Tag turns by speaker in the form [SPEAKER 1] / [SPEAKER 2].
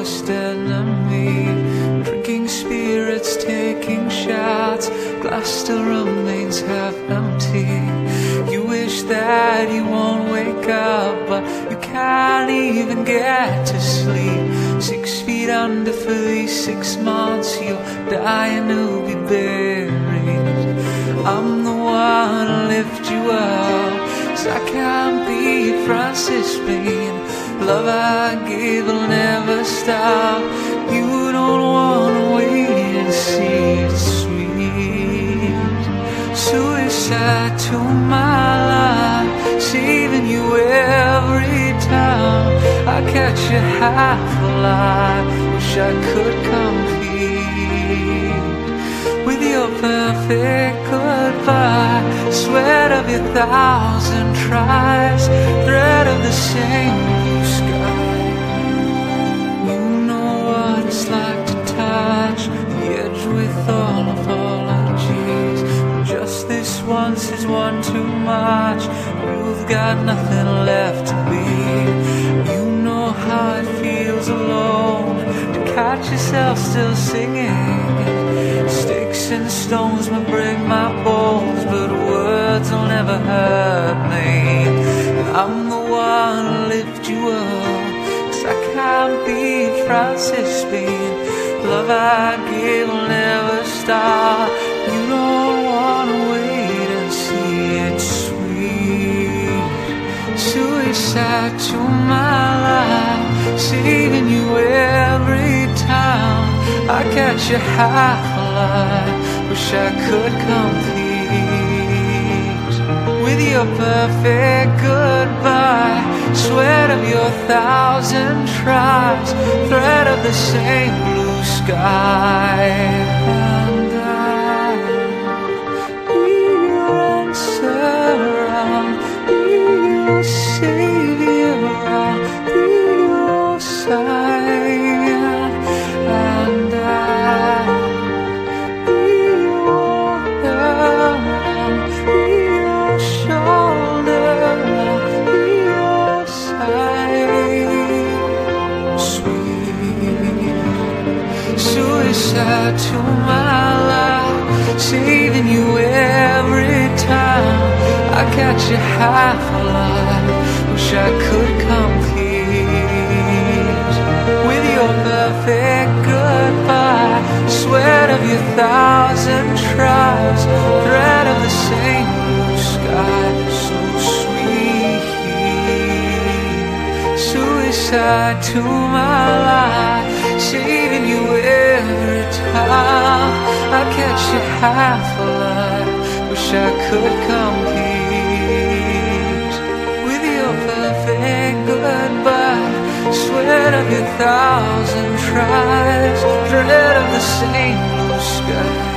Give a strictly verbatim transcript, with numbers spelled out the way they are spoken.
[SPEAKER 1] worst enemy. Drinking spirits, taking shots, glass still remains half empty. You wish that you won't wake up, but you can't even get to sleep. Six feet under for these six months, you'll die and you'll be buried. I'm the one to lift you up, 'cause I can't be Francis Bean. Love I give will never stop. You don't wanna wait and see it sweet. Suicide to my life, saving you every time. I catch you half alive, wish I could compete with your perfect goodbye. Sweat of your thousand tries, thread of the same blue sky. You know what it's like to touch the edge with all apologies. Just this once is one too much. You've got nothing left to be. You know how it feels alone, to catch yourself still singing. Sticks and stones may break my bones, but words will never hurt me. I'm the one to lift you up, 'cause I can't be Francis Bean. Love I give will never stop. You don't wanna wait and see it sweet. Suicide to my life, saving you every time. I catch you half alive, wish I could compete with your perfect goodbye. Sweat of your thousand tries, thread of the same blue sky. And I'll be your answer, I'll be your savior, I'll be your sign. And I'll be your love, I'll be your shoulder, I'll be your side. Sweet suicide to my life, saving you every time. I catch you half alive, wish I could compete with your perfect goodbye. Sweat of your thousand tries, thread of the same blue sky. So sweet, suicide to my life, saving you every time. I catch you half alive, wish I could compete with your perfect goodbye. Sweat of your thousand tries, thread of the same blue sky.